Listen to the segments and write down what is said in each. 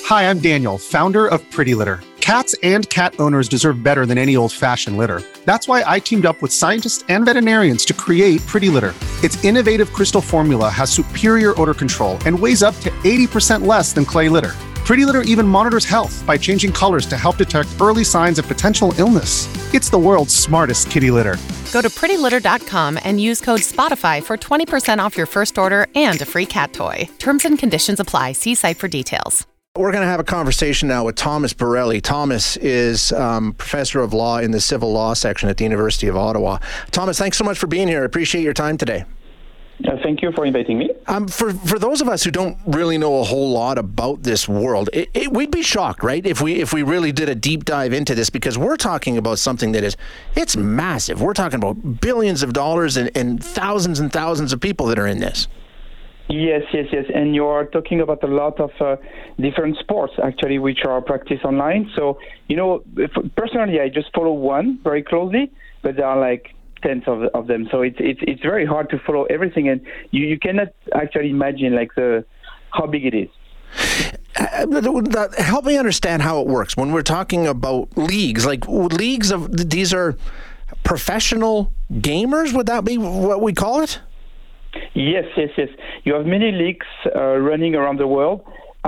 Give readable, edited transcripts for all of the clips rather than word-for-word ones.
Hi, I'm Daniel, founder of Pretty Litter. Cats and cat owners deserve better than any old-fashioned litter. That's why I teamed up with scientists and veterinarians to create Pretty Litter. Its innovative crystal formula has superior odor control and weighs up to 80% less than clay litter. Pretty Litter even monitors health by changing colors to help detect early signs of potential illness. It's the world's smartest kitty litter. Go to prettylitter.com and use code SPOTIFY for 20% off your first order and a free cat toy. Terms and conditions apply. See site for details. We're going to have a conversation now with Thomas Borelli. Thomas is professor of law in the civil law section at the University of Ottawa. Thomas, thanks so much for being here. I appreciate your time today. Thank you for inviting me. For those of us who don't really know a whole lot about this world, we'd be shocked, right, if we really did a deep dive into this, because we're talking about something that it's massive. We're talking about billions of dollars and thousands of people that are in this. Yes. And you are talking about a lot of different sports, actually, which are practiced online. So, personally, I just follow one very closely, but there are like tens of them. So it's very hard to follow everything, and you cannot actually imagine how big it is. Help me understand how it works when we're talking about leagues. Like leagues of these are professional gamers. Would that be what we call it? Yes. You have many leagues running around the world.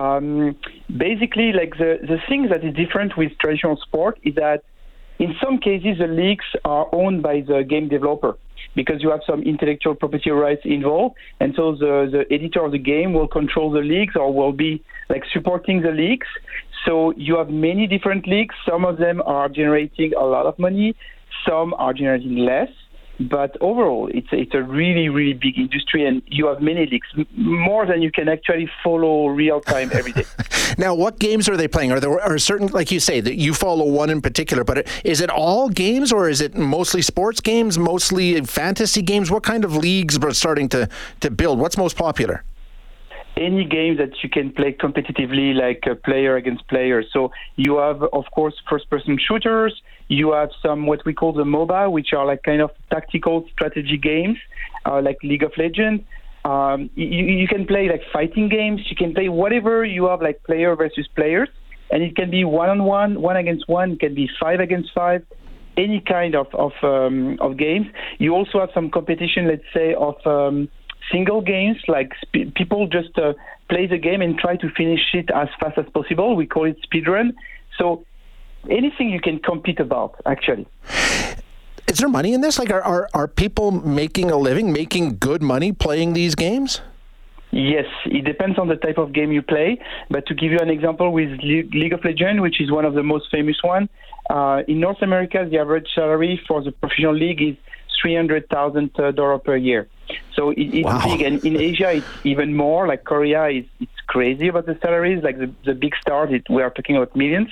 Basically, like the thing that is different with traditional sport is that in some cases the leagues are owned by the game developer, because you have some intellectual property rights involved, and so the editor of the game will control the leagues or will be like supporting the leagues. So you have many different leagues. Some of them are generating a lot of money, some are generating less. But overall, it's a really, really big industry, and you have many leagues, more than you can actually follow real time every day. Now, what games are they playing? Are there certain, like you say, that you follow one in particular, but is it all games, or is it mostly sports games, mostly fantasy games? What kind of leagues are starting to build? What's most popular? Any game that you can play competitively, like player against player. So you have, of course, first-person shooters. You have some what we call the MOBA, which are like kind of tactical strategy games, like League of Legends. You can play like fighting games. You can play whatever you have, like player versus players, and it can be one-on-one, one against one. It can be 5 against 5. Any kind of games. You also have some competition, let's say, of single games, like people just play the game and try to finish it as fast as possible. We call it speedrun. So anything you can compete about, actually. Is there money in this? Like, are people making a living, making good money playing these games? Yes, it depends on the type of game you play. But to give you an example with League of Legends, which is one of the most famous ones, in North America, the average salary for the professional league is $300,000 per year. So it's wow. big, and in Asia it's even more. Like Korea, it's crazy about the salaries. Like the big stars, we are talking about millions,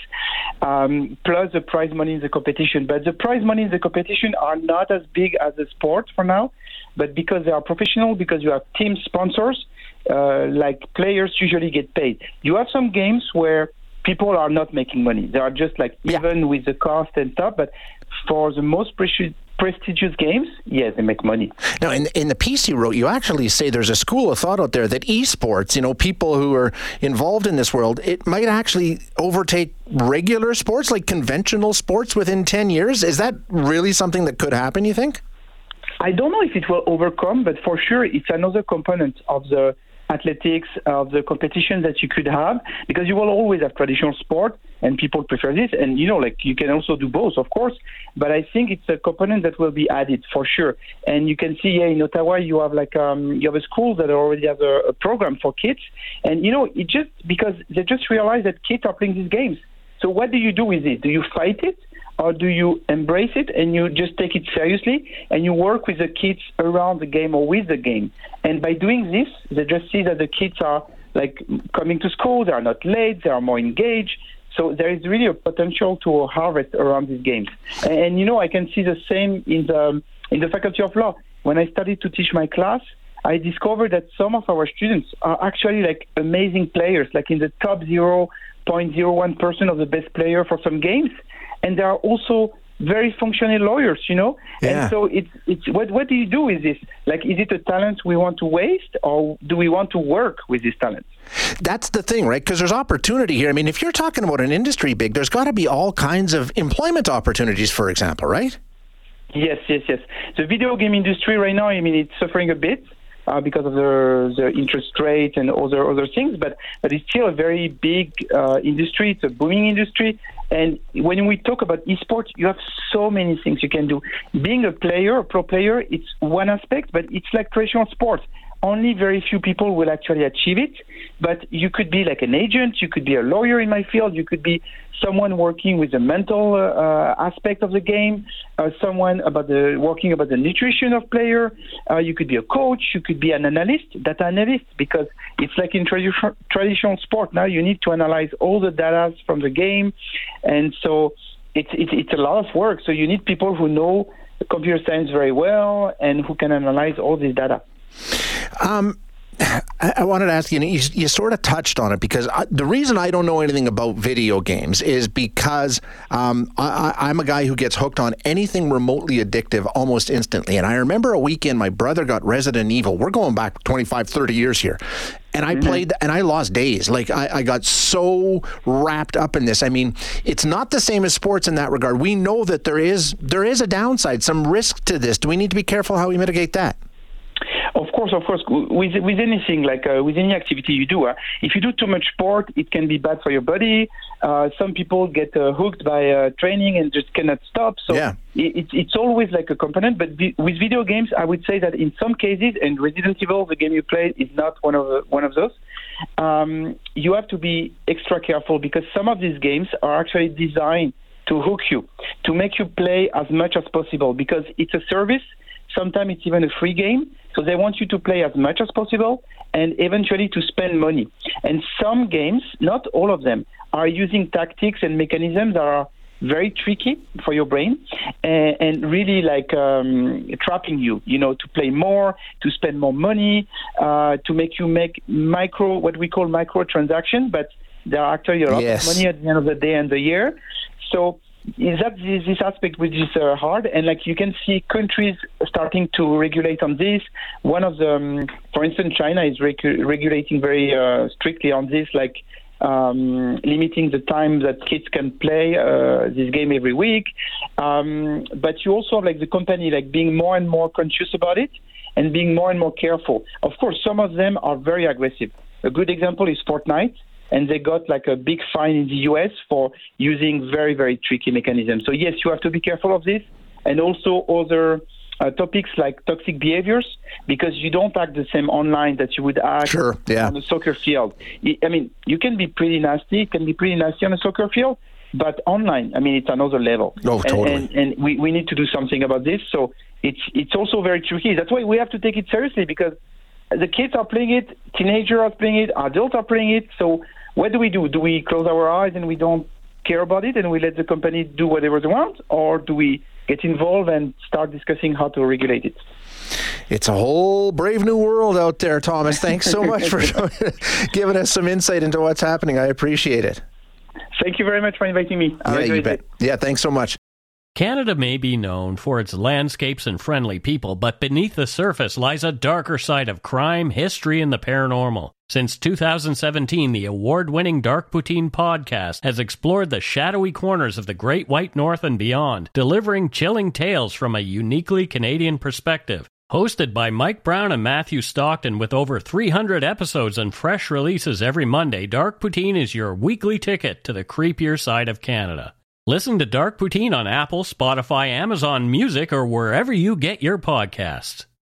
plus the prize money in the competition. But the prize money in the competition are not as big as the sport for now. But because they are professional, because you have team sponsors, like players usually get paid. You have some games where people are not making money. They are just like even with the cost and stuff. But for the most prestigious games, yes, they make money. Now, in the piece you wrote, you actually say there's a school of thought out there that esports, people who are involved in this world, it might actually overtake regular sports, like conventional sports, within 10 years. Is that really something that could happen, you think? I don't know if it will overcome, but for sure it's another component of the athletics, of the competition that you could have, because you will always have traditional sport and people prefer this, and you can also do both, of course, but I think it's a component that will be added for sure. And you can see in Ottawa you have a school that already has a program for kids, and it just because they just realize that kids are playing these games. So what do you do with it? Do you fight it, or do you embrace it and you just take it seriously and you work with the kids around the game or with the game? And by doing this, they just see that the kids are like coming to school, they are not late, they are more engaged. So there is really a potential to harvest around these games. And I can see the same in the Faculty of Law. When I started to teach my class, I discovered that some of our students are actually like amazing players, like in the top 0.01% of the best player for some games. And they are also very functional lawyers, you know. Yeah. And so it's what do you do with this? Like, is it a talent we want to waste, or do we want to work with this talent? That's the thing, right? Because there's opportunity here. I mean, if you're talking about an industry big, there's got to be all kinds of employment opportunities, for example, right? Yes. The video game industry right now, I mean, it's suffering a bit because of the interest rate and other things, but it's still a very big industry. It's a booming industry. And when we talk about esports, you have so many things you can do. Being a pro player, it's one aspect, but it's like traditional sports. Only very few people will actually achieve it, but you could be like an agent, you could be a lawyer in my field, you could be someone working with the mental aspect of the game, someone working about the nutrition of player, you could be a coach, you could be an data analyst, because it's like in traditional sport. Now you need to analyze all the data from the game, and so it's a lot of work. So you need people who know computer science very well and who can analyze all this data. I wanted to ask you, you sort of touched on it, because the reason I don't know anything about video games is because I'm a guy who gets hooked on anything remotely addictive almost instantly. And I remember a weekend my brother got Resident Evil. We're going back 25, 30 years here. And I played, and I lost days. Like, I got so wrapped up in this. I mean, it's not the same as sports in that regard. We know that there is a downside, some risk to this. Do we need to be careful how we mitigate that? Of course. With anything, like with any activity you do, if you do too much sport, it can be bad for your body. Some people get hooked by training and just cannot stop. So yeah. It's always like a component. But with video games, I would say that in some cases, and Resident Evil, the game you played, is not one of those. You have to be extra careful, because some of these games are actually designed to hook you, to make you play as much as possible, because it's a service. Sometimes it's even a free game. So they want you to play as much as possible and eventually to spend money. And some games, not all of them, are using tactics and mechanisms that are very tricky for your brain and really like trapping you, to play more, to spend more money, to make you make what we call micro transactions, but there are actually a lot of money at the end of the day and the year. So is that this aspect which is hard, and like you can see countries starting to regulate on this. One of the, for instance, China is regulating very strictly on this, like limiting the time that kids can play this game every week. But you also have like the company like being more and more conscious about it and being more and more careful. Of course, some of them are very aggressive. A good example is Fortnite. And they got like a big fine in the US for using very, very tricky mechanisms. So yes, you have to be careful of this. And also other topics like toxic behaviors, because you don't act the same online that you would act on a soccer field. I mean, you can be pretty nasty. It can be pretty nasty on a soccer field, but online, I mean, it's another level. Oh, totally. And we need to do something about this. So it's also very tricky. That's why we have to take it seriously, because the kids are playing it, teenagers are playing it, adults are playing it. So what do? Do we close our eyes and we don't care about it and we let the company do whatever they want? Or do we get involved and start discussing how to regulate it? It's a whole brave new world out there, Thomas. Thanks so much for giving us some insight into what's happening. I appreciate it. Thank you very much for inviting me. Yeah, you bet. Yeah, thanks so much. Canada may be known for its landscapes and friendly people, but beneath the surface lies a darker side of crime, history, and the paranormal. Since 2017, the award-winning Dark Poutine podcast has explored the shadowy corners of the Great White North and beyond, delivering chilling tales from a uniquely Canadian perspective. Hosted by Mike Brown and Matthew Stockton, with over 300 episodes and fresh releases every Monday, Dark Poutine is your weekly ticket to the creepier side of Canada. Listen to Dark Poutine on Apple, Spotify, Amazon Music, or wherever you get your podcasts.